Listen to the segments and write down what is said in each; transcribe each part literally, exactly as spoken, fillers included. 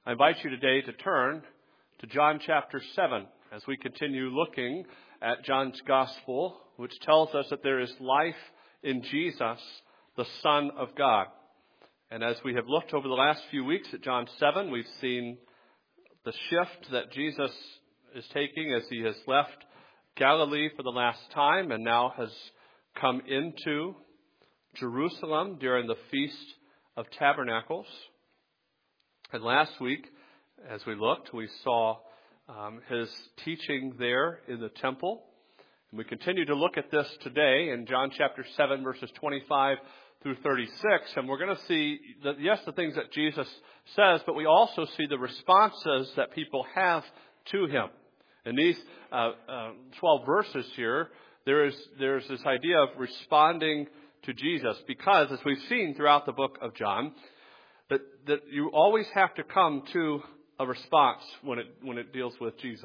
I invite you today to turn to John chapter seven as we continue looking at John's gospel, which tells us that there is life in Jesus, the Son of God. And as we have looked over the last few weeks at John seven, we've seen the shift that Jesus is taking as he has left Galilee for the last time and now has come into Jerusalem during the Feast of Tabernacles. And last week, as we looked, we saw um, his teaching there in the temple. And we continue to look at this today in John chapter seven, verses twenty-five through thirty-six. And we're going to see, that, yes, the things that Jesus says, but we also see the responses that people have to him. In these uh, uh, twelve verses here, there is there's this idea of responding to Jesus, because, as we've seen throughout the book of John, that, that you always have to come to a response when it when it deals with Jesus.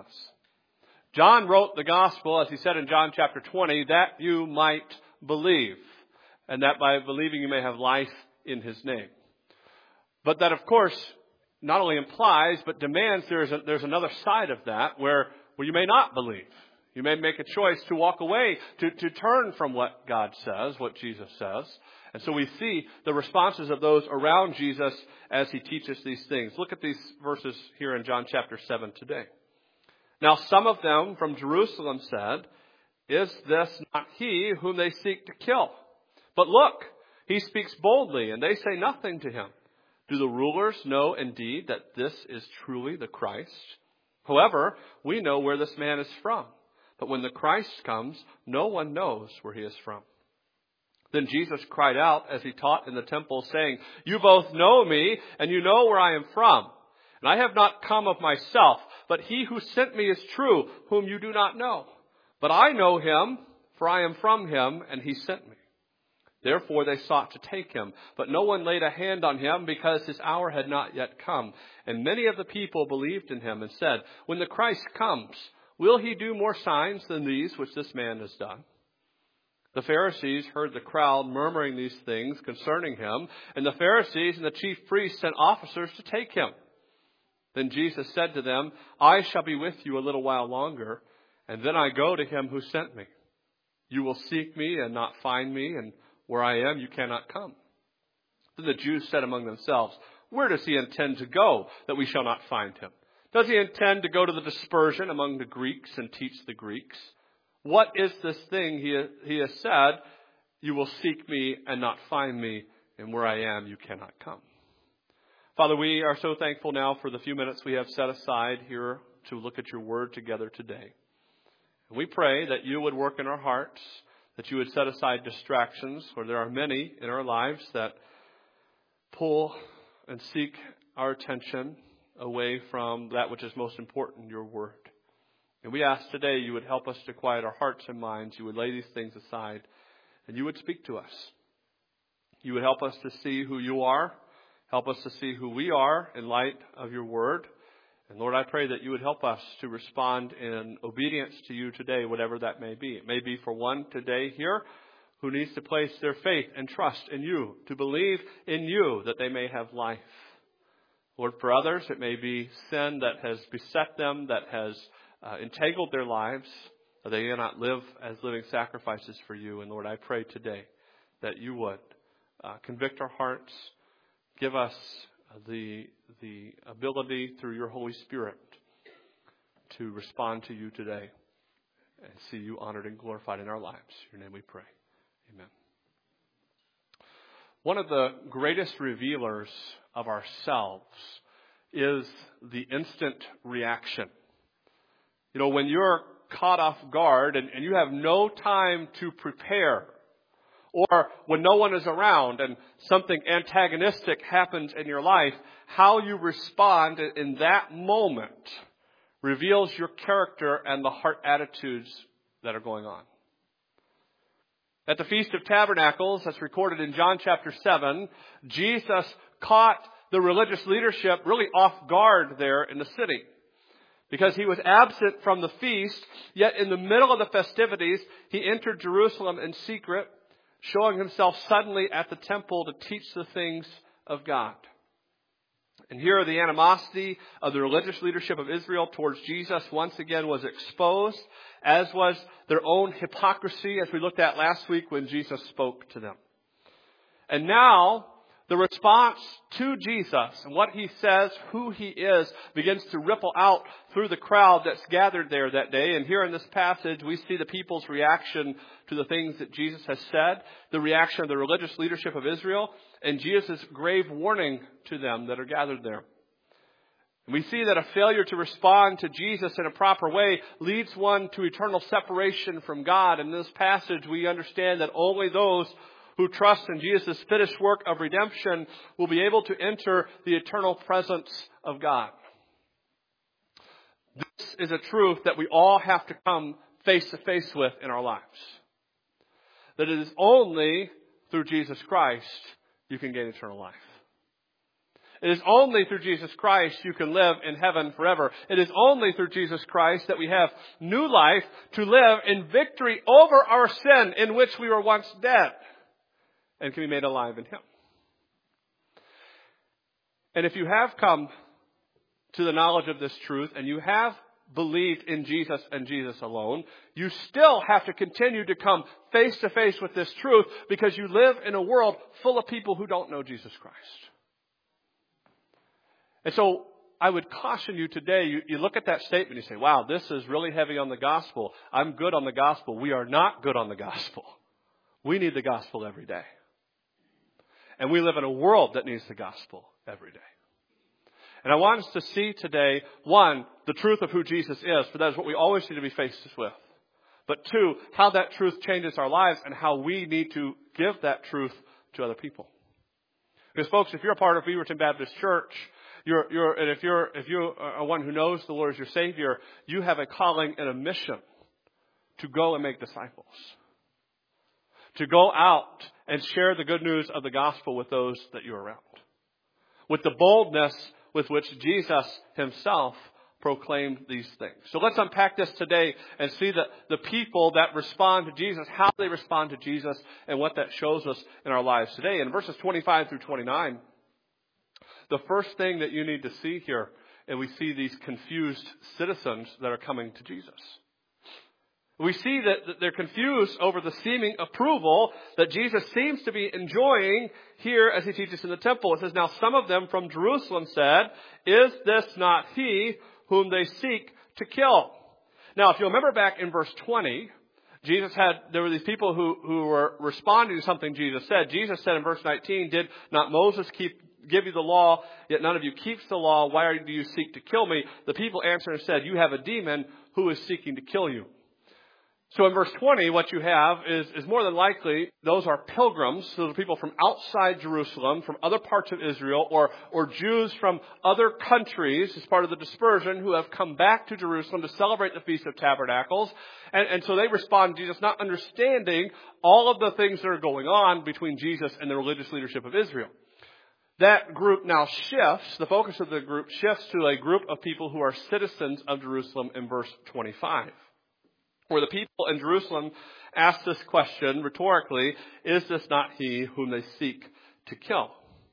John wrote the gospel, as he said in John chapter twenty, that you might believe, and that by believing you may have life in his name. But that, of course, not only implies, but demands there's a, there's another side of that where, where you may not believe. You may make a choice to walk away, to, to turn from what God says, what Jesus says. And so we see the responses of those around Jesus as he teaches these things. Look at these verses here in John chapter seven today. Now some of them from Jerusalem said, "Is this not he whom they seek to kill? But look, he speaks boldly, and they say nothing to him. Do the rulers know indeed that this is truly the Christ? However, we know where this man is from. But when the Christ comes, no one knows where he is from." Then Jesus cried out as he taught in the temple, saying, "You both know me, and you know where I am from. And I have not come of myself, but he who sent me is true, whom you do not know. But I know him, for I am from him, and he sent me." Therefore they sought to take him, but no one laid a hand on him, because his hour had not yet come. And many of the people believed in him and said, "When the Christ comes, will he do more signs than these which this man has done?" The Pharisees heard the crowd murmuring these things concerning him, and the Pharisees and the chief priests sent officers to take him. Then Jesus said to them, "I shall be with you a little while longer, and then I go to him who sent me. You will seek me and not find me, and where I am you cannot come." Then the Jews said among themselves, "Where does he intend to go that we shall not find him? Does he intend to go to the dispersion among the Greeks and teach the Greeks? What is this thing he, he has said, 'You will seek me and not find me, and where I am you cannot come'?" Father, we are so thankful now for the few minutes we have set aside here to look at your word together today. And we pray that you would work in our hearts, that you would set aside distractions, for there are many in our lives that pull and seek our attention away from that which is most important, your word. And we ask today you would help us to quiet our hearts and minds. You would lay these things aside, and you would speak to us. You would help us to see who you are. Help us to see who we are in light of your word. And Lord, I pray that you would help us to respond in obedience to you today, whatever that may be. It may be for one today here who needs to place their faith and trust in you, to believe in you that they may have life. Lord, for others, it may be sin that has beset them, that has uh, entangled their lives, that they cannot live as living sacrifices for you. And Lord, I pray today that you would uh, convict our hearts, give us the the ability through your Holy Spirit to respond to you today and see you honored and glorified in our lives. In your name we pray. Amen. One of the greatest revealers of ourselves is the instant reaction. You know, when you're caught off guard and, and you have no time to prepare, or when no one is around and something antagonistic happens in your life, how you respond in that moment reveals your character and the heart attitudes that are going on. At the Feast of Tabernacles, that's recorded in John chapter seven, Jesus caught the religious leadership really off guard there in the city, because he was absent from the feast, yet in the middle of the festivities, he entered Jerusalem in secret, showing himself suddenly at the temple to teach the things of God. And here the animosity of the religious leadership of Israel towards Jesus once again was exposed, as was their own hypocrisy, as we looked at last week when Jesus spoke to them. And now, the response to Jesus and what he says, who he is, begins to ripple out through the crowd that's gathered there that day. And here in this passage, we see the people's reaction to the things that Jesus has said, the reaction of the religious leadership of Israel, and Jesus' grave warning to them that are gathered there. And we see that a failure to respond to Jesus in a proper way leads one to eternal separation from God. In this passage, we understand that only those who trust in Jesus' finished work of redemption will be able to enter the eternal presence of God. This is a truth that we all have to come face to face with in our lives. That it is only through Jesus Christ you can gain eternal life. It is only through Jesus Christ you can live in heaven forever. It is only through Jesus Christ that we have new life to live in victory over our sin in which we were once dead, and can be made alive in Him. And if you have come to the knowledge of this truth and you have believed in Jesus and Jesus alone, you still have to continue to come face to face with this truth because you live in a world full of people who don't know Jesus Christ. And so I would caution you today, you, you look at that statement and you say, wow, this is really heavy on the gospel. I'm good on the gospel. We are not good on the gospel. We need the gospel every day. And we live in a world that needs the gospel every day. And I want us to see today, one, the truth of who Jesus is, for that is what we always need to be faced with. But two, how that truth changes our lives and how we need to give that truth to other people. Because folks, if you're a part of Beaverton Baptist Church, you're, you're, and if you're, if you are one who knows the Lord as your Savior, you have a calling and a mission to go and make disciples. To go out and share the good news of the gospel with those that you're around. With the boldness with which Jesus himself proclaimed these things. So let's unpack this today and see the, the people that respond to Jesus, how they respond to Jesus, and what that shows us in our lives today. In verses twenty-five through twenty-nine, the first thing that you need to see here, and we see these confused citizens that are coming to Jesus. We see that they're confused over the seeming approval that Jesus seems to be enjoying here as he teaches in the temple. It says, now some of them from Jerusalem said, is this not he whom they seek to kill? Now, if you remember back in verse twenty, Jesus had, there were these people who, who were responding to something Jesus said. Jesus said in verse nineteen, did not Moses keep give you the law, yet none of you keeps the law? Why do you seek to kill me? The people answered and said, you have a demon who is seeking to kill you. So in verse twenty, what you have is, is more than likely, those are pilgrims. Those are people from outside Jerusalem, from other parts of Israel, or, or Jews from other countries as part of the dispersion who have come back to Jerusalem to celebrate the Feast of Tabernacles. And, and so they respond to Jesus, not understanding all of the things that are going on between Jesus and the religious leadership of Israel. That group now shifts, the focus of the group shifts to a group of people who are citizens of Jerusalem in verse twenty-five. Where the people in Jerusalem ask this question rhetorically, is this not he whom they seek to kill?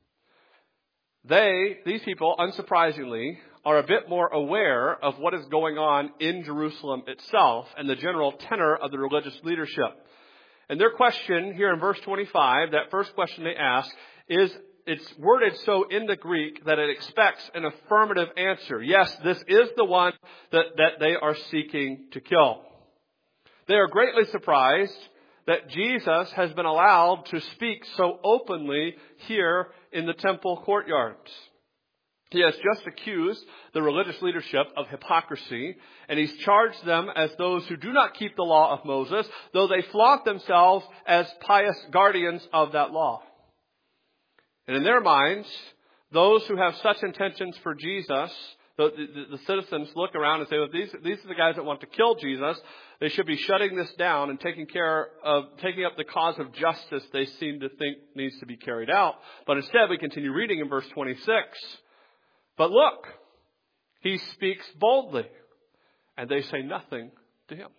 They, these people, unsurprisingly, are a bit more aware of what is going on in Jerusalem itself and the general tenor of the religious leadership. And their question here in verse twenty-five, that first question they ask, is it's worded so in the Greek that it expects an affirmative answer. Yes, this is the one that, that they are seeking to kill. They are greatly surprised that Jesus has been allowed to speak so openly here in the temple courtyards. He has just accused the religious leadership of hypocrisy, and he's charged them as those who do not keep the law of Moses, though they flaunt themselves as pious guardians of that law. And in their minds, those who have such intentions for Jesus, the, the, the citizens look around and say, well, these, these are the guys that want to kill Jesus. They should be shutting this down and taking care of, taking up the cause of justice they seem to think needs to be carried out. But instead, we continue reading in verse twenty-six. But look, he speaks boldly, and they say nothing to him.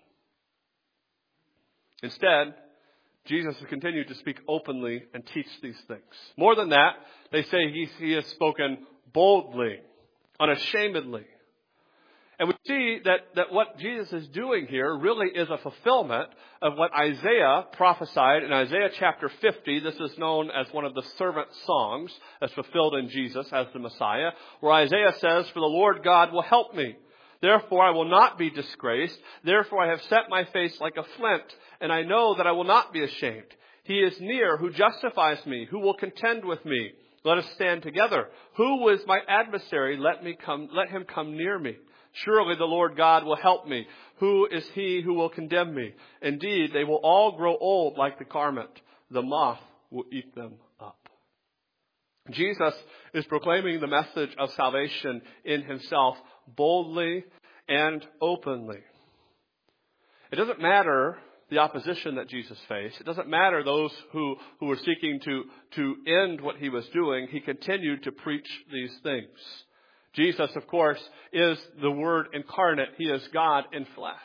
Instead, Jesus has continued to speak openly and teach these things. More than that, they say he, he has spoken boldly, unashamedly. And we see that, that what Jesus is doing here really is a fulfillment of what Isaiah prophesied in Isaiah chapter fifty. This is known as one of the servant songs that's fulfilled in Jesus as the Messiah, where Isaiah says, "For the Lord God will help me. Therefore I will not be disgraced. Therefore I have set my face like a flint, and I know that I will not be ashamed. He is near who justifies me, who will contend with me. Let us stand together. Who is my adversary? Let me come, let him come near me. Surely the Lord God will help me. Who is he who will condemn me? Indeed, they will all grow old like the garment. The moth will eat them up." Jesus is proclaiming the message of salvation in himself boldly and openly. It doesn't matter the opposition that Jesus faced. It doesn't matter those who, who were seeking to, to end what he was doing. He continued to preach these things. Jesus, of course, is the Word incarnate. He is God in flesh.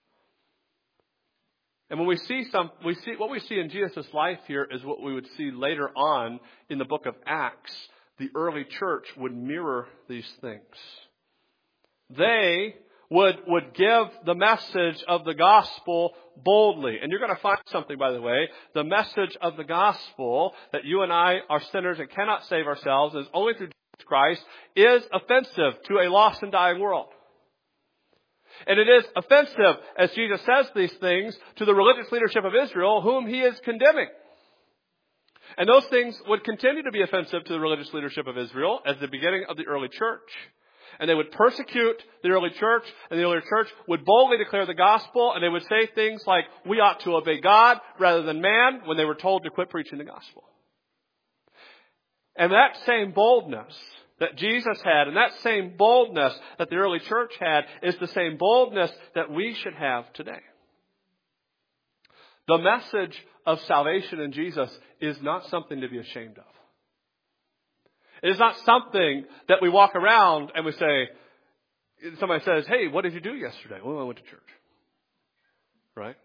And when we see some, we see what we see in Jesus' life here is what we would see later on in the book of Acts. The early church would mirror these things. They would, would give the message of the gospel boldly. And you're going to find something, by the way. The message of the gospel that you and I are sinners and cannot save ourselves is only through Christ is offensive to a lost and dying world. And it is offensive, as Jesus says these things, to the religious leadership of Israel, whom he is condemning. And those things would continue to be offensive to the religious leadership of Israel as the beginning of the early church. And they would persecute the early church, and the early church would boldly declare the gospel, and they would say things like, "We ought to obey God rather than man," when they were told to quit preaching the gospel. And that same boldness that Jesus had, and that same boldness that the early church had, is the same boldness that we should have today. The message of salvation in Jesus is not something to be ashamed of. It is not something that we walk around and we say, somebody says, "Hey, what did you do yesterday?" "Well, I went to church." Right?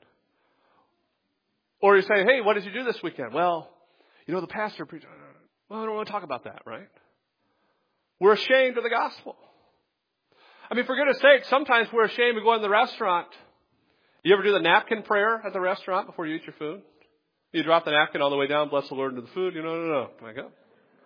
Or you say, "Hey, what did you do this weekend?" "Well, you know, the pastor preached." "Well, I don't want to talk about that," right? We're ashamed of the gospel. I mean, for goodness sake, sometimes we're ashamed of going to the restaurant. You ever do the napkin prayer at the restaurant before you eat your food? You drop the napkin all the way down, bless the Lord into the food. You know, no, no, no. Back up.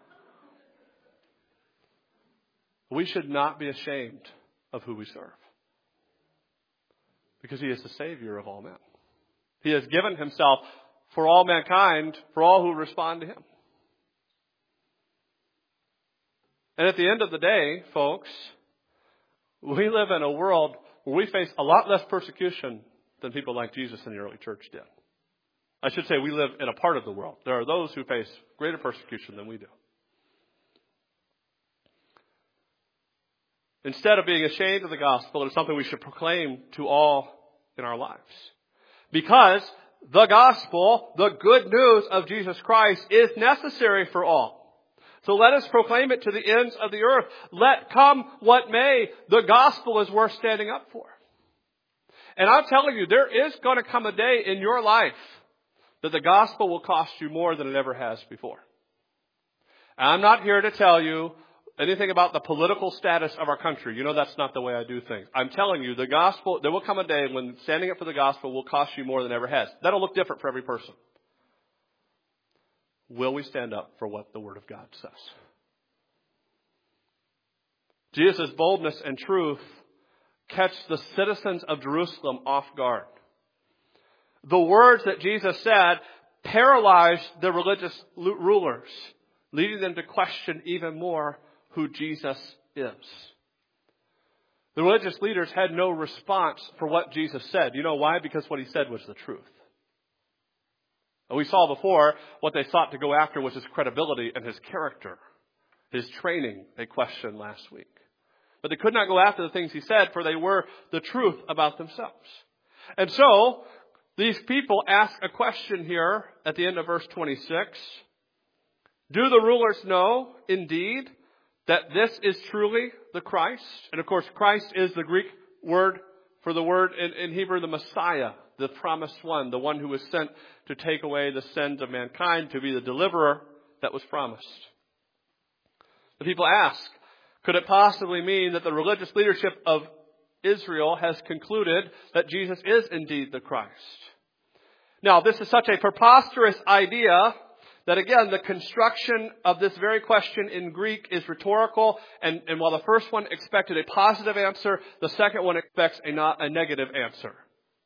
We should not be ashamed of who we serve, because he is the Savior of all men. He has given himself for all mankind, for all who respond to him. And at the end of the day, folks, we live in a world where we face a lot less persecution than people like Jesus in the early church did. I should say we live in a part of the world. There are those who face greater persecution than we do. Instead of being ashamed of the gospel, it is something we should proclaim to all in our lives. Because the gospel, the good news of Jesus Christ, is necessary for all. So let us proclaim it to the ends of the earth. Let come what may, the gospel is worth standing up for. And I'm telling you, there is going to come a day in your life that the gospel will cost you more than it ever has before. And I'm not here to tell you anything about the political status of our country. You know, that's not the way I do things. I'm telling you, the gospel, there will come a day when standing up for the gospel will cost you more than it ever has. That'll look different for every person. Will we stand up for what the Word of God says? Jesus' boldness and truth catch the citizens of Jerusalem off guard. The words that Jesus said paralyzed the religious rulers, leading them to question even more who Jesus is. The religious leaders had no response for what Jesus said. You know why? Because what he said was the truth. We saw before what they sought to go after was his credibility and his character. His training, they questioned last week. But they could not go after the things he said, for they were the truth about themselves. And so, these people ask a question here at the end of verse twenty-six. Do the rulers know, indeed, that this is truly the Christ? And of course, Christ is the Greek word for the word in, in Hebrew, the Messiah, the promised one, the one who was sent to take away the sins of mankind, to be the deliverer that was promised. The people ask, Could it possibly mean that the religious leadership of Israel has concluded that Jesus is indeed the Christ? Now, this is such a preposterous idea that, again, the construction of this very question in Greek is rhetorical, and, and while the first one expected a positive answer, the second one expects a, not, a negative answer.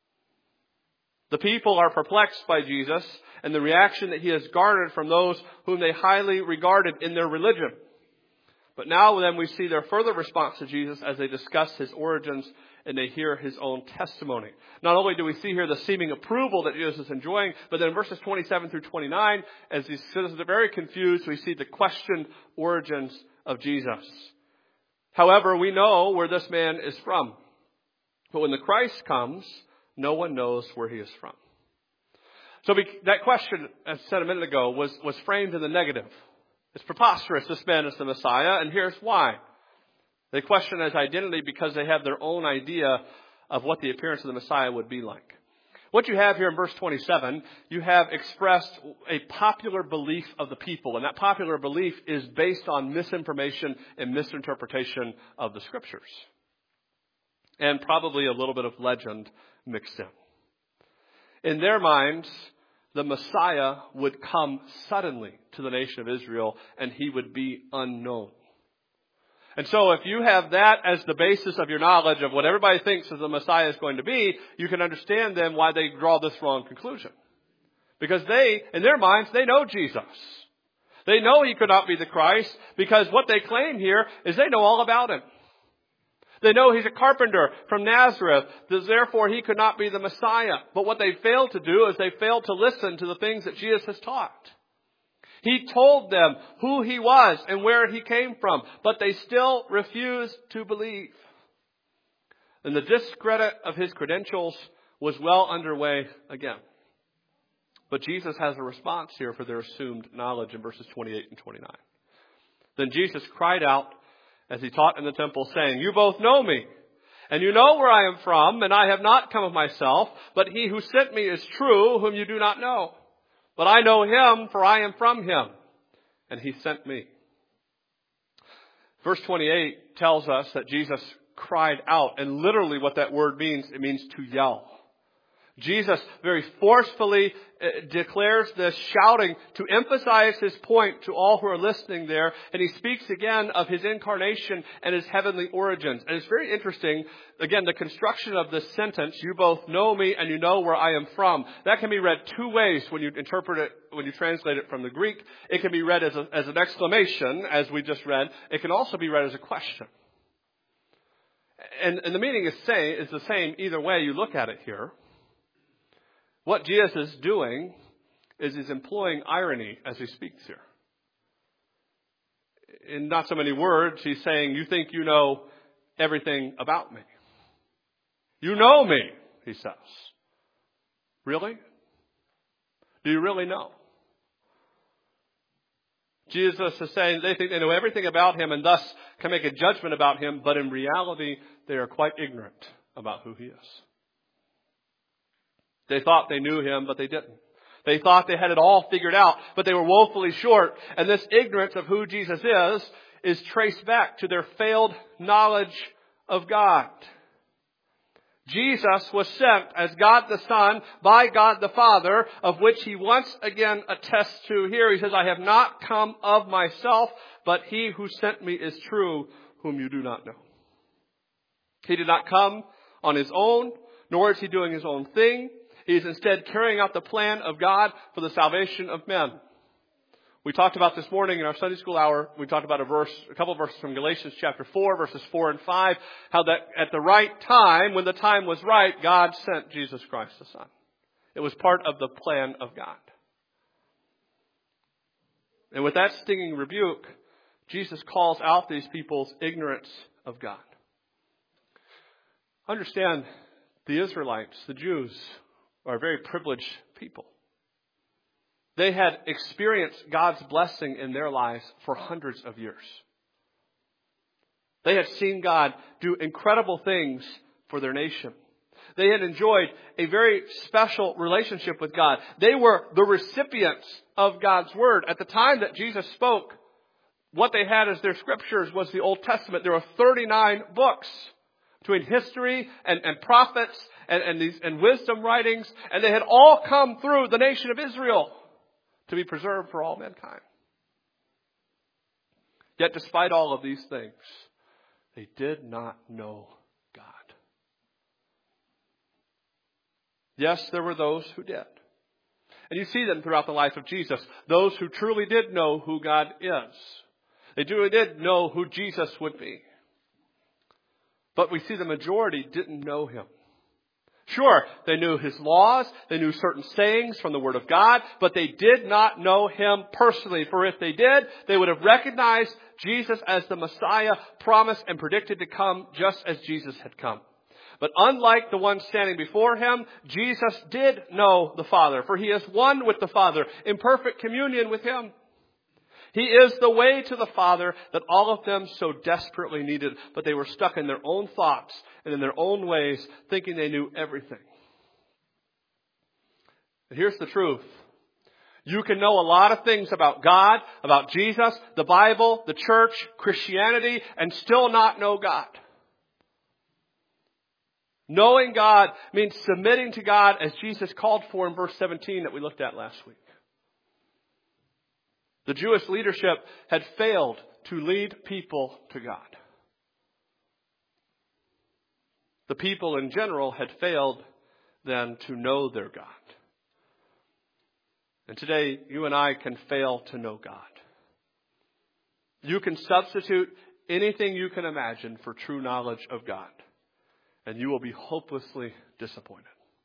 The people are perplexed by Jesus and the reaction that he has garnered from those whom they highly regarded in their religion. But now then we see their further response to Jesus as they discuss his origins and they hear his own testimony. Not only do we see here the seeming approval that Jesus is enjoying, but then in verses twenty-seven through twenty-nine, as these citizens are very confused, we see the questioned origins of Jesus. However, we know where this man is from. But when the Christ comes, no one knows where he is from. So that question, as I said a minute ago, was, was framed in the negative. It's preposterous. This man is the Messiah, and here's why. They question his identity because they have their own idea of what the appearance of the Messiah would be like. What you have here in verse twenty-seven, you have expressed a popular belief of the people, and that popular belief is based on misinformation and misinterpretation of the Scriptures. And probably a little bit of legend mixed in. In their minds, the Messiah would come suddenly to the nation of Israel, and he would be unknown. And so if you have that as the basis of your knowledge of what everybody thinks that the Messiah is going to be, you can understand then why they draw this wrong conclusion. Because they, in their minds, they know Jesus. They know he could not be the Christ because what they claim here is they know all about him. They know he's a carpenter from Nazareth, therefore he could not be the Messiah. But what they failed to do is they failed to listen to the things that Jesus has taught. He told them who he was and where he came from, but they still refused to believe. And the discredit of his credentials was well underway again. But Jesus has a response here for their assumed knowledge in verses twenty-eight and twenty-nine. Then Jesus cried out as he taught in the temple, saying, "You both know me, and you know where I am from, and I have not come of myself, but he who sent me is true, whom you do not know. But I know him, for I am from him, and he sent me." Verse twenty-eight tells us that Jesus cried out, and literally what that word means, it means to yell. Jesus very forcefully declares this, shouting to emphasize his point to all who are listening there. And he speaks again of his incarnation and his heavenly origins. And it's very interesting, again, the construction of this sentence, "You both know me and you know where I am from." That can be read two ways when you interpret it, when you translate it from the Greek. It can be read as, a, as an exclamation, as we just read. It can also be read as a question. And, and the meaning is, say, is the same either way you look at it here. What Jesus is doing is he's employing irony as he speaks here. In not so many words, he's saying, "You think you know everything about me. You know me," he says. Really? Do you really know? Jesus is saying they think they know everything about him and thus can make a judgment about him, but in reality, they are quite ignorant about who he is. They thought they knew him, but they didn't. They thought they had it all figured out, but they were woefully short. And this ignorance of who Jesus is, is traced back to their failed knowledge of God. Jesus was sent as God the Son by God the Father, of which he once again attests to here. He says, "I have not come of myself, but he who sent me is true, whom you do not know." He did not come on his own, nor is he doing his own thing. He is instead carrying out the plan of God for the salvation of men. We talked about this morning in our Sunday school hour, we talked about a verse, a couple of verses from Galatians chapter four, verses four and five, how that at the right time, when the time was right, God sent Jesus Christ the Son. It was part of the plan of God. And with that stinging rebuke, Jesus calls out these people's ignorance of God. Understand, the Israelites, the Jews, are a very privileged people. They had experienced God's blessing in their lives for hundreds of years. They had seen God do incredible things for their nation. They had enjoyed a very special relationship with God. They were the recipients of God's word. At the time that Jesus spoke, what they had as their scriptures was the Old Testament. There were thirty-nine books between history and, and prophets and, and, these, and wisdom writings. And they had all come through the nation of Israel to be preserved for all mankind. Yet despite all of these things, they did not know God. Yes, there were those who did. And you see them throughout the life of Jesus. Those who truly did know who God is. They truly did know who Jesus would be. But we see the majority didn't know him. Sure, they knew his laws, they knew certain sayings from the Word of God, but they did not know him personally. For if they did, they would have recognized Jesus as the Messiah promised and predicted to come just as Jesus had come. But unlike the one standing before him, Jesus did know the Father, for he is one with the Father, in perfect communion with him. He is the way to the Father that all of them so desperately needed, but they were stuck in their own thoughts and in their own ways, thinking they knew everything. And here's the truth. You can know a lot of things about God, about Jesus, the Bible, the church, Christianity, and still not know God. Knowing God means submitting to God as Jesus called for in verse seventeen that we looked at last week. The Jewish leadership had failed to lead people to God. The people in general had failed then to know their God. And today, you and I can fail to know God. You can substitute anything you can imagine for true knowledge of God, and you will be hopelessly disappointed.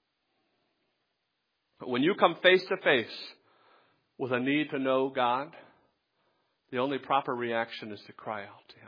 But when you come face to face with a need to know God, the only proper reaction is to cry out to him.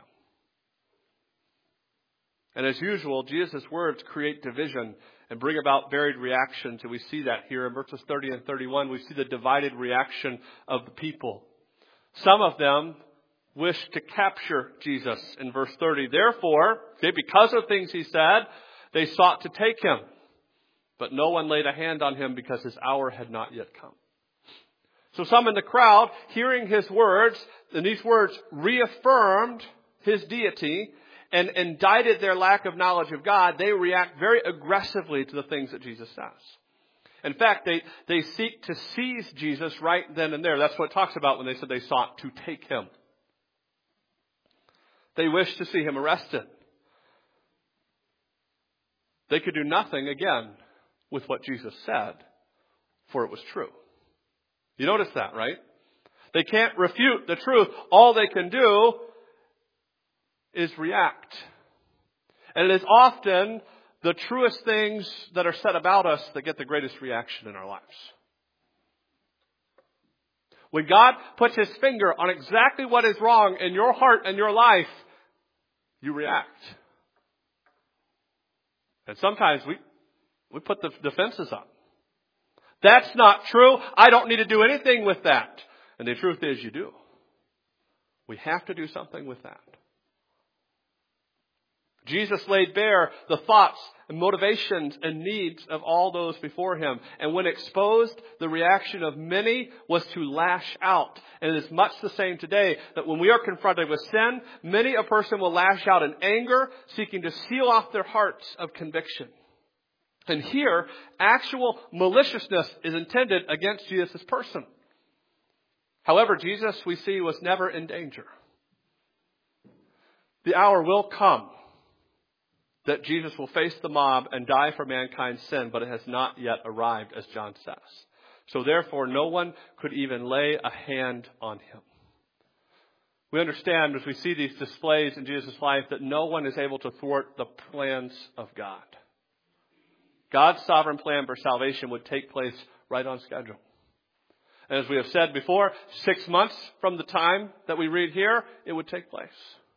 And as usual, Jesus' words create division and bring about varied reactions. And we see that here in verses thirty and thirty-one. We see the divided reaction of the people. Some of them wish to capture Jesus in verse thirty. Therefore, okay, because of things he said, they sought to take him. But no one laid a hand on him because his hour had not yet come. So some in the crowd, hearing his words, and these words reaffirmed his deity and indicted their lack of knowledge of God, they react very aggressively to the things that Jesus says. In fact, they, they seek to seize Jesus right then and there. That's what it talks about when they said they sought to take him. They wished to see him arrested. They could do nothing, again, with what Jesus said, for it was true. You notice that, right? They can't refute the truth. All they can do is react. And it is often the truest things that are said about us that get the greatest reaction in our lives. When God puts his finger on exactly what is wrong in your heart and your life, you react. And sometimes we, we put the defenses up. That's not true. I don't need to do anything with that. And the truth is you do. We have to do something with that. Jesus laid bare the thoughts and motivations and needs of all those before him. And when exposed, the reaction of many was to lash out. And it is much the same today that when we are confronted with sin, many a person will lash out in anger, seeking to seal off their hearts of conviction. And here, actual maliciousness is intended against Jesus' person. However, Jesus, we see, was never in danger. The hour will come that Jesus will face the mob and die for mankind's sin, but it has not yet arrived, as John says. So therefore, no one could even lay a hand on him. We understand as we see these displays in Jesus' life that no one is able to thwart the plans of God. God's sovereign plan for salvation would take place right on schedule. And as we have said before, six months from the time that we read here, it would take place.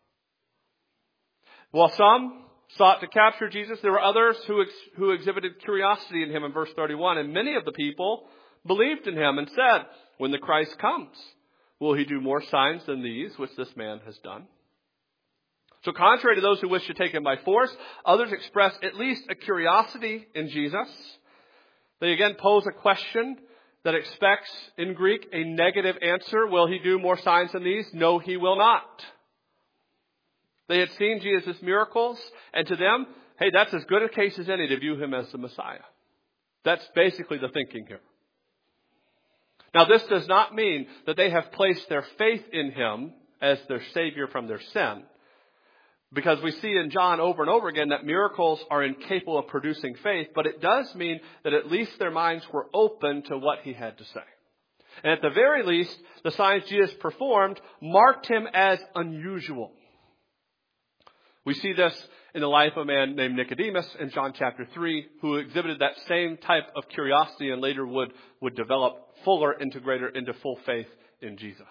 While some sought to capture Jesus, there were others who ex- who exhibited curiosity in him in verse thirty-one. And many of the people believed in him and said, when the Christ comes, will he do more signs than these which this man has done? So contrary to those who wish to take him by force, others express at least a curiosity in Jesus. They again pose a question that expects, in Greek, a negative answer. Will he do more signs than these? No, he will not. They had seen Jesus' miracles, and to them, hey, that's as good a case as any to view him as the Messiah. That's basically the thinking here. Now, this does not mean that they have placed their faith in him as their Savior from their sin. Because we see in John over and over again that miracles are incapable of producing faith, but it does mean that at least their minds were open to what he had to say. And at the very least, the signs Jesus performed marked him as unusual. We see this in the life of a man named Nicodemus in John chapter three, who exhibited that same type of curiosity and later would, would develop fuller into greater, into full faith in Jesus.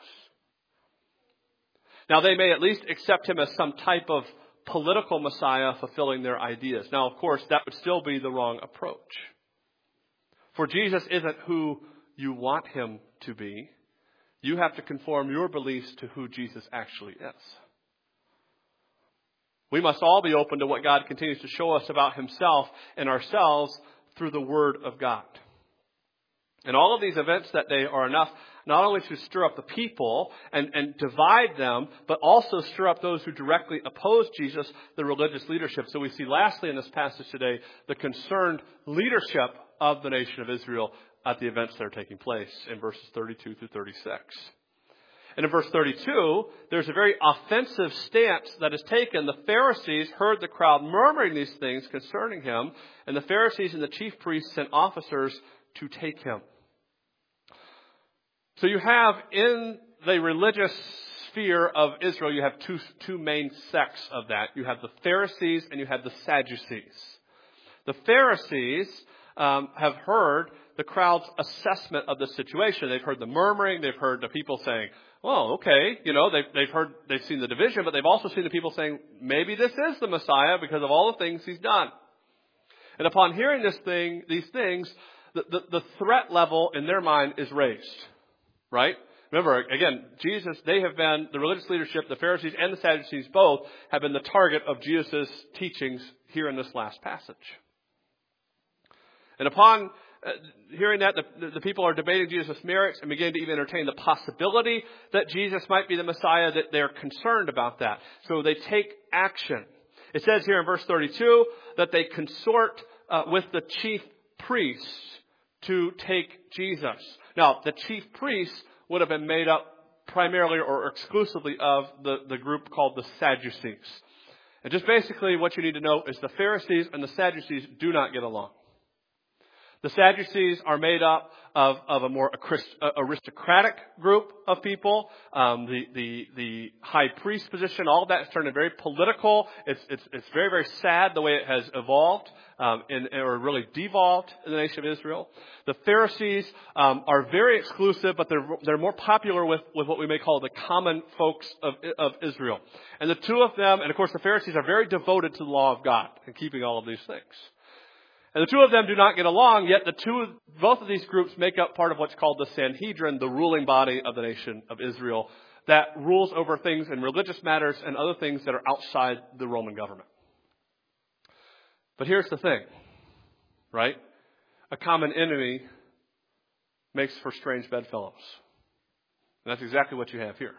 Now, they may at least accept him as some type of political Messiah fulfilling their ideas. Now, of course, that would still be the wrong approach. For Jesus isn't who you want him to be. You have to conform your beliefs to who Jesus actually is. We must all be open to what God continues to show us about himself and ourselves through the Word of God. And all of these events that day are enough not only to stir up the people and, and divide them, but also stir up those who directly oppose Jesus, the religious leadership. So we see lastly in this passage today the concerned leadership of the nation of Israel at the events that are taking place in verses thirty-two through thirty-six. And in verse thirty-two, there's a very offensive stance that is taken. The Pharisees heard the crowd murmuring these things concerning him, and the Pharisees and the chief priests sent officers to take him. So you have in the religious sphere of Israel, you have two, two main sects of that. You have the Pharisees and you have the Sadducees. The Pharisees um, have heard the crowd's assessment of the situation. They've heard the murmuring. They've heard the people saying, well, okay, you know, they've, they've heard, they've seen the division, but they've also seen the people saying, maybe this is the Messiah because of all the things he's done. And upon hearing this thing, these things, the, the, the threat level in their mind is raised. Right? Remember, again, Jesus, they have been, the religious leadership, the Pharisees and the Sadducees both have been the target of Jesus' teachings here in this last passage. And upon uh, hearing that, the, the people are debating Jesus' merits and begin to even entertain the possibility that Jesus might be the Messiah, that they're concerned about that. So they take action. It says here in verse thirty-two that they consort uh, with the chief priests to take Jesus. Now, the chief priests would have been made up primarily or exclusively of the, the group called the Sadducees. And just basically what you need to know is the Pharisees and the Sadducees do not get along. The Sadducees are made up of, of a more aristocratic group of people. Um, the, the, the high priest position, all of that has turned very political. It's, it's, it's very, very sad the way it has evolved, um, in, or really devolved in the nation of Israel. The Pharisees, um, are very exclusive, but they're, they're more popular with, with what we may call the common folks of, of Israel. And the two of them, and of course the Pharisees are very devoted to the law of God and keeping all of these things. And the two of them do not get along, yet the two, both of these groups make up part of what's called the Sanhedrin, the ruling body of the nation of Israel, that rules over things in religious matters and other things that are outside the Roman government. But here's the thing, right? A common enemy makes for strange bedfellows. And that's exactly what you have here.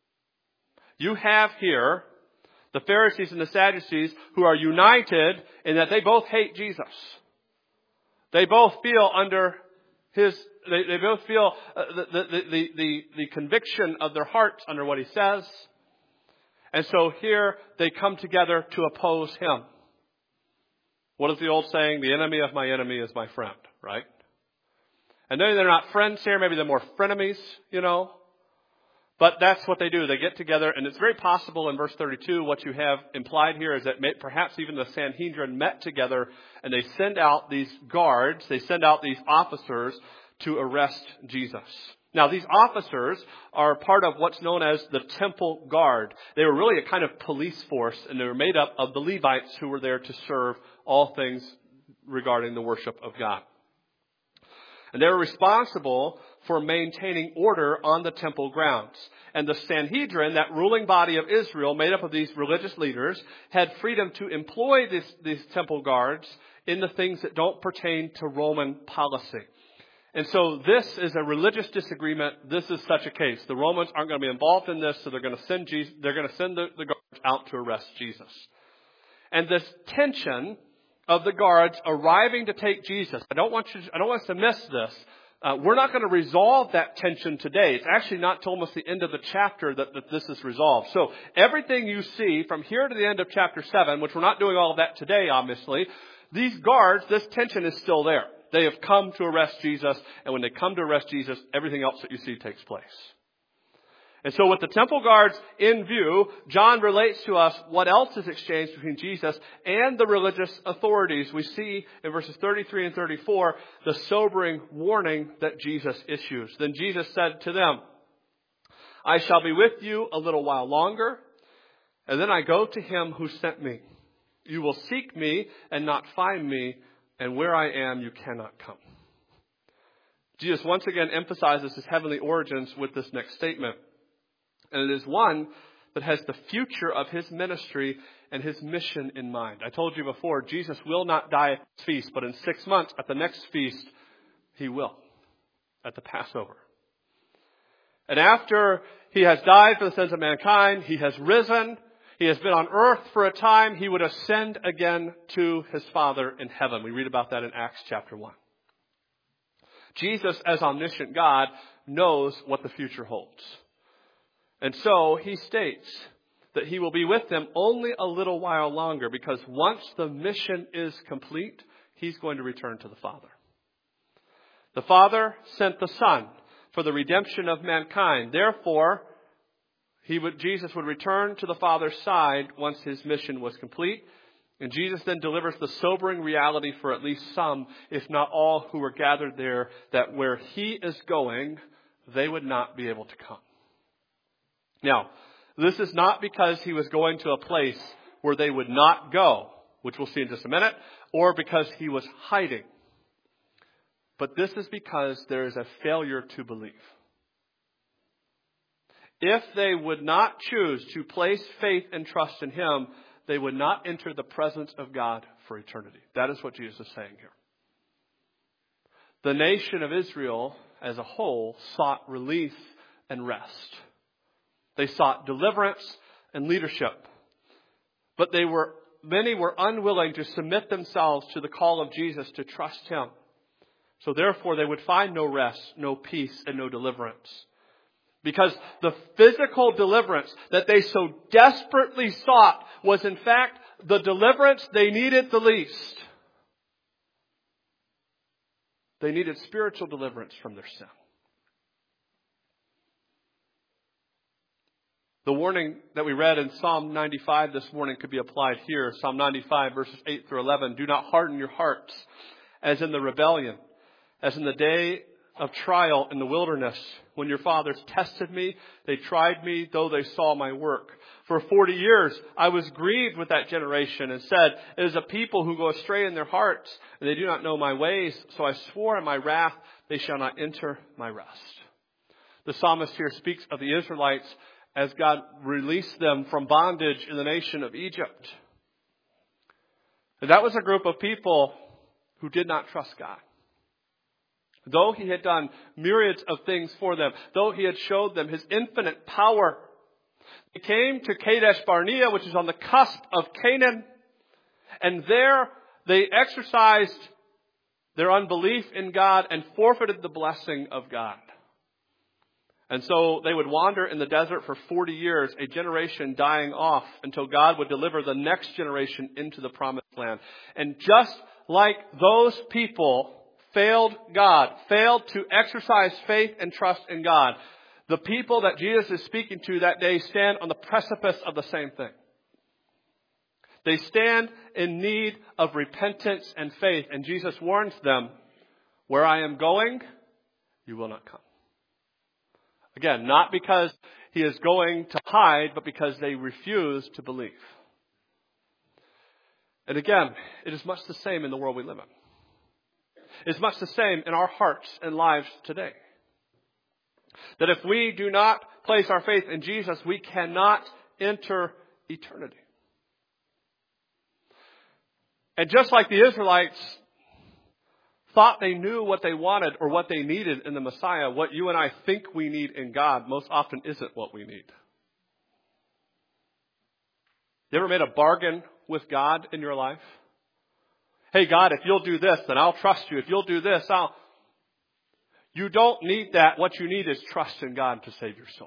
You have here the Pharisees and the Sadducees who are united in that they both hate Jesus. They both feel under his, they, they both feel uh, the, the, the, the, the conviction of their hearts under what he says. And so here they come together to oppose him. What is the old saying? The enemy of my enemy is my friend, right? And maybe they're not friends here. Maybe they're more frenemies, you know. But that's what they do. They get together, and it's very possible in verse thirty-two, what you have implied here is that may, perhaps even the Sanhedrin met together, and they send out these guards, they send out these officers to arrest Jesus. Now, these officers are part of what's known as the temple guard. They were really a kind of police force, and they were made up of the Levites who were there to serve all things regarding the worship of God. And they were responsible for maintaining order on the temple grounds. And the Sanhedrin, that ruling body of Israel, made up of these religious leaders, had freedom to employ this, these temple guards in the things that don't pertain to Roman policy. And so this is a religious disagreement. This is such a case. The Romans aren't going to be involved in this, so they're going to send Jesus, they're going to send the, the guards out to arrest Jesus. And this tension of the guards arriving to take Jesus, I don't want you, I don't want us to miss this. Uh, we're not going to resolve that tension today. It's actually not till almost the end of the chapter that, that this is resolved. So everything you see from here to the end of chapter seven, which we're not doing all of that today, obviously, these guards, this tension is still there. They have come to arrest Jesus, and when they come to arrest Jesus, everything else that you see takes place. And so with the temple guards in view, John relates to us what else is exchanged between Jesus and the religious authorities. We see in verses thirty-three and thirty-four the sobering warning that Jesus issues. Then Jesus said to them, I shall be with you a little while longer, and then I go to him who sent me. You will seek me and not find me, and where I am you cannot come. Jesus once again emphasizes his heavenly origins with this next statement. And it is one that has the future of his ministry and his mission in mind. I told you before, Jesus will not die at this feast, but in six months at the next feast, he will, at the Passover. And after he has died for the sins of mankind, he has risen, he has been on earth for a time, he would ascend again to his Father in heaven. We read about that in Acts chapter one. Jesus, as omniscient God, knows what the future holds. And so he states that he will be with them only a little while longer, because once the mission is complete, he's going to return to the Father. The Father sent the Son for the redemption of mankind. Therefore, he would, Jesus would return to the Father's side once his mission was complete. And Jesus then delivers the sobering reality for at least some, if not all, who were gathered there, that where he is going, they would not be able to come. Now, this is not because he was going to a place where they would not go, which we'll see in just a minute, or because he was hiding. But this is because there is a failure to believe. If they would not choose to place faith and trust in him, they would not enter the presence of God for eternity. That is what Jesus is saying here. The nation of Israel as a whole sought relief and rest. They sought deliverance and leadership. But they were, many were unwilling to submit themselves to the call of Jesus to trust him. So therefore they would find no rest, no peace, and no deliverance. Because the physical deliverance that they so desperately sought was in fact the deliverance they needed the least. They needed spiritual deliverance from their sin. The warning that we read in Psalm ninety-five this morning could be applied here. Psalm ninety-five verses eight through eleven. Do not harden your hearts as in the rebellion, as in the day of trial in the wilderness. When your fathers tested me, they tried me, though they saw my work. For forty years I was grieved with that generation and said, it is a people who go astray in their hearts, and they do not know my ways. So I swore in my wrath, they shall not enter my rest. The psalmist here speaks of the Israelites as God released them from bondage in the nation of Egypt. And that was a group of people who did not trust God. Though he had done myriads of things for them, though he had showed them his infinite power, they came to Kadesh Barnea, which is on the cusp of Canaan, and there they exercised their unbelief in God and forfeited the blessing of God. And so they would wander in the desert for forty years, a generation dying off until God would deliver the next generation into the promised land. And just like those people failed God, failed to exercise faith and trust in God, the people that Jesus is speaking to that day stand on the precipice of the same thing. They stand in need of repentance and faith. And Jesus warns them, where I am going, you will not come. Again, not because he is going to hide, but because they refuse to believe. And again, it is much the same in the world we live in. It's much the same in our hearts and lives today. That if we do not place our faith in Jesus, we cannot enter eternity. And just like the Israelites thought they knew what they wanted or what they needed in the Messiah, what you and I think we need in God most often isn't what we need. You ever made a bargain with God in your life? Hey, God, if you'll do this, then I'll trust you. If you'll do this, I'll... You don't need that. What you need is trust in God to save your soul.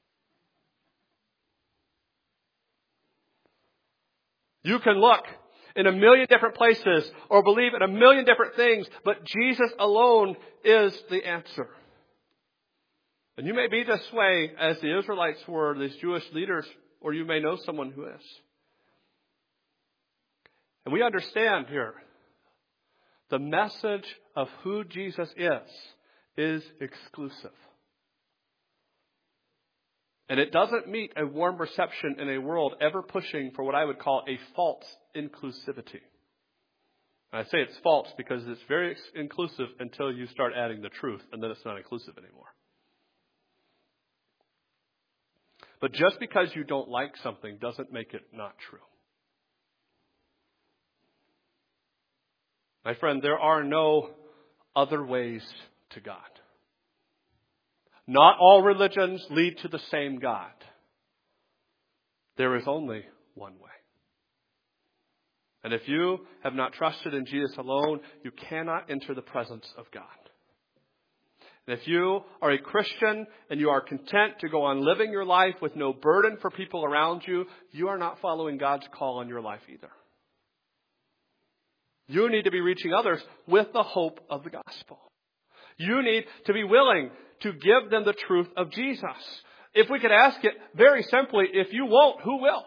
You can look in a million different places or believe in a million different things, but Jesus alone is the answer. And you may be this way as the Israelites were, these Jewish leaders, or you may know someone who is. And we understand here, the message of who Jesus is, is exclusive. And it doesn't meet a warm reception in a world ever pushing for what I would call a false inclusivity. And I say it's false because it's very inclusive until you start adding the truth, and then it's not inclusive anymore. But just because you don't like something doesn't make it not true. My friend, there are no other ways to God. Not all religions lead to the same God. There is only one way. And if you have not trusted in Jesus alone, you cannot enter the presence of God. And if you are a Christian and you are content to go on living your life with no burden for people around you, you are not following God's call on your life either. You need to be reaching others with the hope of the gospel. You need to be willing to give them the truth of Jesus. If we could ask it very simply, if you won't, who will?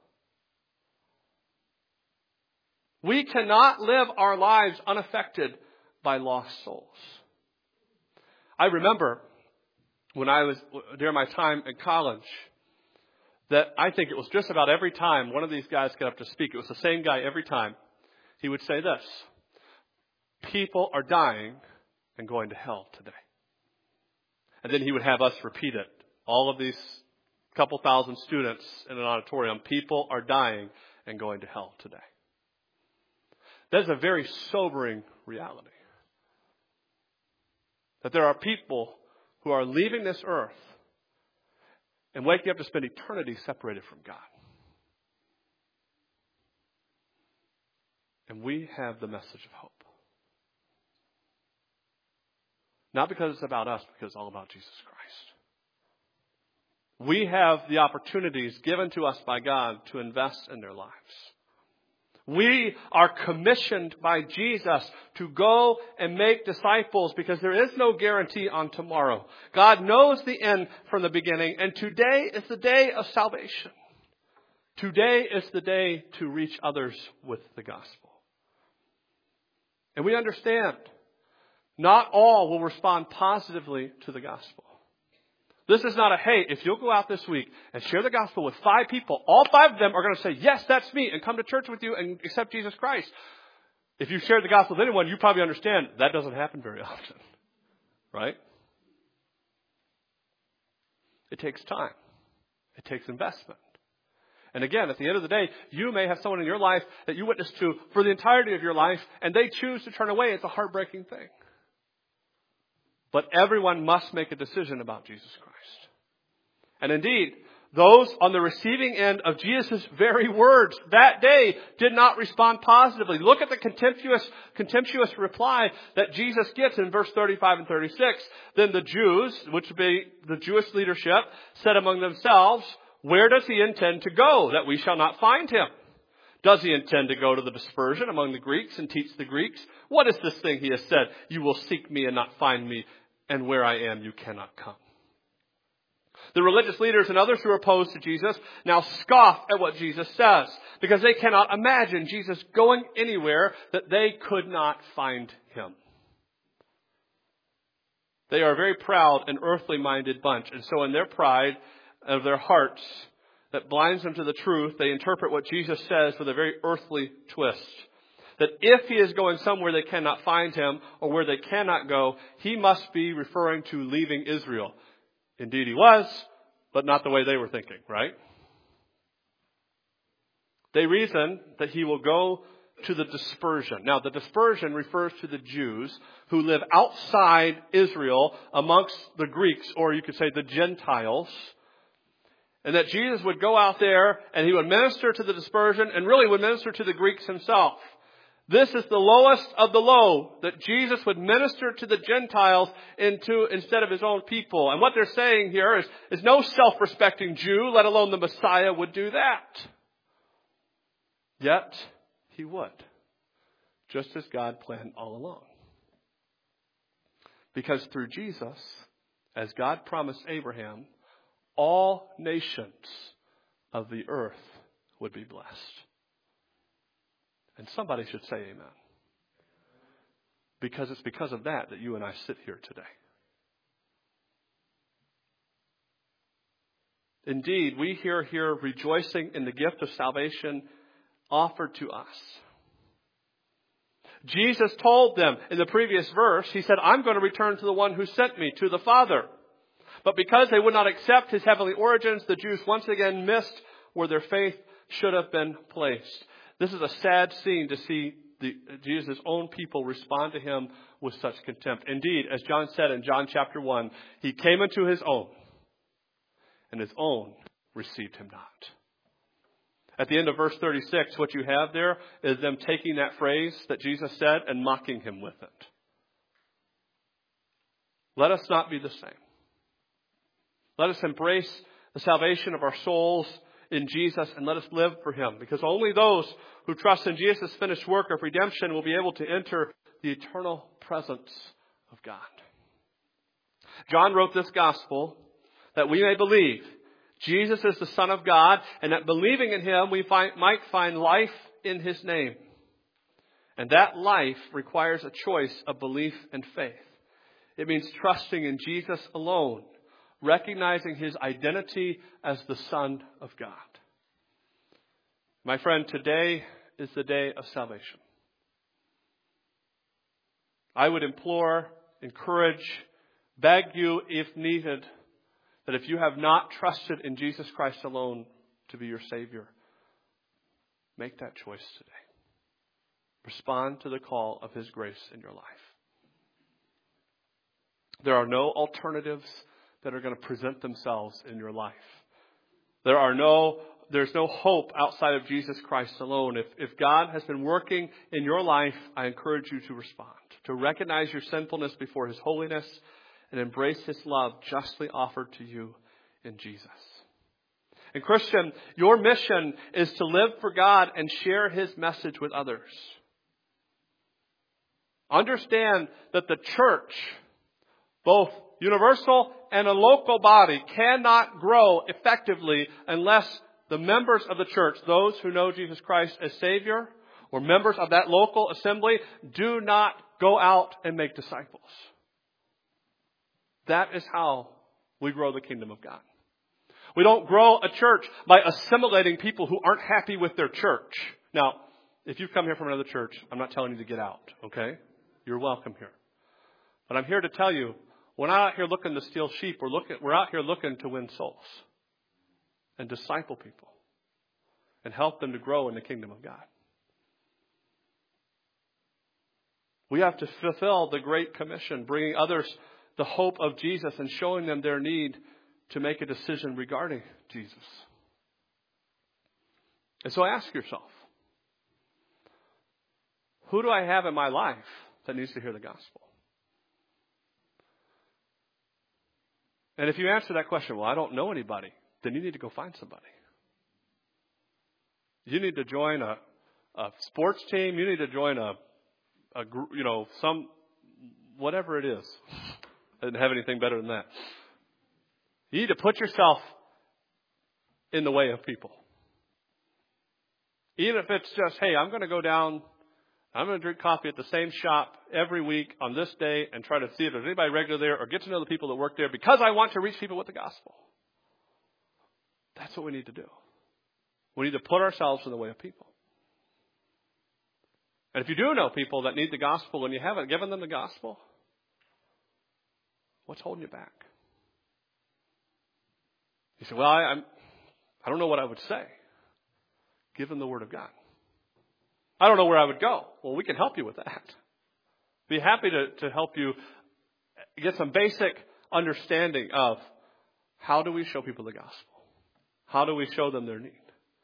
We cannot live our lives unaffected by lost souls. I remember when I was, during my time in college, that I think it was just about every time one of these guys got up to speak, it was the same guy every time. He would say this: people are dying and going to hell today. And then he would have us repeat it. All of these couple thousand students in an auditorium, people are dying and going to hell today. That is a very sobering reality. That there are people who are leaving this earth and waking up to spend eternity separated from God. And we have the message of hope. Not because it's about us, because it's all about Jesus Christ. We have the opportunities given to us by God to invest in their lives. We are commissioned by Jesus to go and make disciples because there is no guarantee on tomorrow. God knows the end from the beginning, and today is the day of salvation. Today is the day to reach others with the gospel. And we understand not all will respond positively to the gospel. This is not a, hey, if you'll go out this week and share the gospel with five people, all five of them are going to say, yes, that's me, and come to church with you and accept Jesus Christ. If you share the gospel with anyone, you probably understand that doesn't happen very often. Right? It takes time. It takes investment. And again, at the end of the day, you may have someone in your life that you witness to for the entirety of your life, and they choose to turn away. It's a heartbreaking thing. But everyone must make a decision about Jesus Christ. And indeed, those on the receiving end of Jesus' very words that day did not respond positively. Look at the contemptuous, contemptuous reply that Jesus gets in verse thirty-five and thirty-six. Then the Jews, which would be the Jewish leadership, said among themselves, where does he intend to go that we shall not find him? Does he intend to go to the dispersion among the Greeks and teach the Greeks? What is this thing he has said? You will seek me and not find me, and where I am you cannot come. The religious leaders and others who are opposed to Jesus now scoff at what Jesus says because they cannot imagine Jesus going anywhere that they could not find him. They are a very proud and earthly-minded bunch, and so in their pride of their hearts that blinds them to the truth, they interpret what Jesus says with a very earthly twist. That if he is going somewhere they cannot find him or where they cannot go, he must be referring to leaving Israel. Indeed he was, but not the way they were thinking, right? They reason that he will go to the dispersion. Now, the dispersion refers to the Jews who live outside Israel amongst the Greeks, or you could say the Gentiles. And that Jesus would go out there and he would minister to the dispersion and really would minister to the Greeks himself. This is the lowest of the low, that Jesus would minister to the Gentiles into, instead of his own people. And what they're saying here is, is no self-respecting Jew, let alone the Messiah, would do that. Yet, he would. Just as God planned all along. Because through Jesus, as God promised Abraham, all nations of the earth would be blessed. And somebody should say amen. Because it's because of that that you and I sit here today. Indeed, we hear here rejoicing in the gift of salvation offered to us. Jesus told them in the previous verse, he said, I'm going to return to the one who sent me, to the Father. But because they would not accept his heavenly origins, the Jews once again missed where their faith should have been placed. This is a sad scene to see the, Jesus' own people respond to him with such contempt. Indeed, as John said in John chapter one, he came into his own, and his own received him not. At the end of verse thirty-six, what you have there is them taking that phrase that Jesus said and mocking him with it. Let us not be the same. Let us embrace the salvation of our souls in Jesus and let us live for him. Because only those who trust in Jesus' finished work of redemption will be able to enter the eternal presence of God. John wrote this gospel that we may believe Jesus is the Son of God, and that believing in him we find, might find life in his name. And that life requires a choice of belief and faith. It means trusting in Jesus alone, recognizing his identity as the Son of God. My friend, today is the day of salvation. I would implore, encourage, beg you if needed, that if you have not trusted in Jesus Christ alone to be your Savior, make that choice today. Respond to the call of his grace in your life. There are no alternatives that are going to present themselves in your life. There are no, there's no hope outside of Jesus Christ alone. If, if God has been working in your life, I encourage you to respond, to recognize your sinfulness before his holiness and embrace his love justly offered to you in Jesus. And Christian, your mission is to live for God and share his message with others. Understand that the church, both universal and a local body, cannot grow effectively unless the members of the church, those who know Jesus Christ as Savior, or members of that local assembly, do not go out and make disciples. That is how we grow the kingdom of God. We don't grow a church by assimilating people who aren't happy with their church. Now, if you've come here from another church, I'm not telling you to get out, okay? You're welcome here. But I'm here to tell you, we're not out here looking to steal sheep. We're looking, we're out here looking to win souls and disciple people and help them to grow in the kingdom of God. We have to fulfill the Great Commission, bringing others the hope of Jesus and showing them their need to make a decision regarding Jesus. And so ask yourself, who do I have in my life that needs to hear the gospel? And if you answer that question, well, I don't know anybody, then you need to go find somebody. You need to join a, a sports team. You need to join a, a you know, some, whatever it is. I didn't have anything better than that. You need to put yourself in the way of people. Even if it's just, hey, I'm going to go down, I'm going to drink coffee at the same shop every week on this day and try to see if there's anybody regular there or get to know the people that work there because I want to reach people with the gospel. That's what we need to do. We need to put ourselves in the way of people. And if you do know people that need the gospel and you haven't given them the gospel, what's holding you back? You say, well, I, I'm, I don't know what I would say. Give them the Word of God. I don't know where I would go. Well, we can help you with that. Be happy to, to help you get some basic understanding of how do we show people the gospel? How do we show them their need?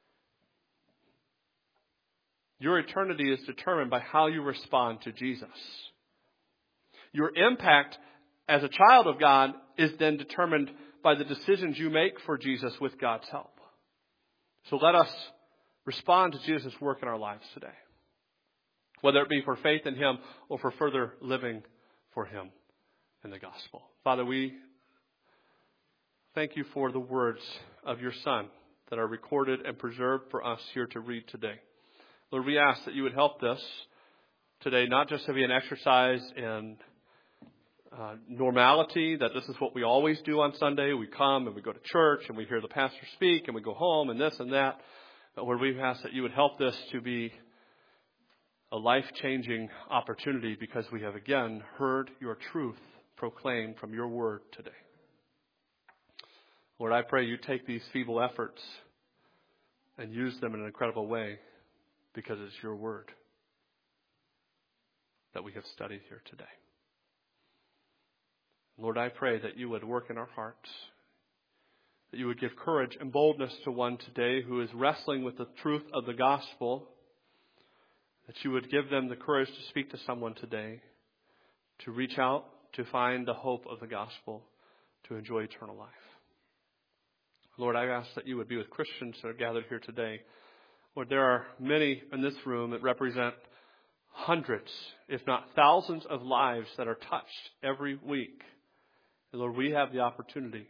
Your eternity is determined by how you respond to Jesus. Your impact as a child of God is then determined by the decisions you make for Jesus with God's help. So let us respond to Jesus' work in our lives today, whether it be for faith in Him or for further living for Him in the gospel. Father, we thank you for the words of your Son that are recorded and preserved for us here to read today. Lord, we ask that you would help this today, not just to be an exercise in uh, normality, that this is what we always do on Sunday. We come and we go to church and we hear the pastor speak and we go home and this and that. But Lord, we ask that you would help this to be a life-changing opportunity because we have again heard your truth proclaimed from your word today. Lord, I pray you take these feeble efforts and use them in an incredible way because it's your word that we have studied here today. Lord, I pray that you would work in our hearts, that you would give courage and boldness to one today who is wrestling with the truth of the gospel, that you would give them the courage to speak to someone today, to reach out, to find the hope of the gospel, to enjoy eternal life. Lord, I ask that you would be with Christians that are gathered here today. Lord, there are many in this room that represent hundreds, if not thousands of lives that are touched every week. And Lord, we have the opportunity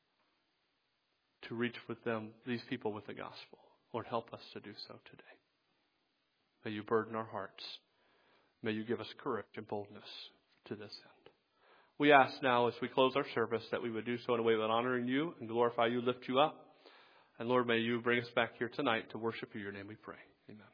to reach with them, these people with the gospel. Lord, help us to do so today. May you burden our hearts. May you give us courage and boldness to this end. We ask now as we close our service that we would do so in a way that honoring you and glorify you, lift you up. And Lord, may you bring us back here tonight to worship you. In your name we pray. Amen.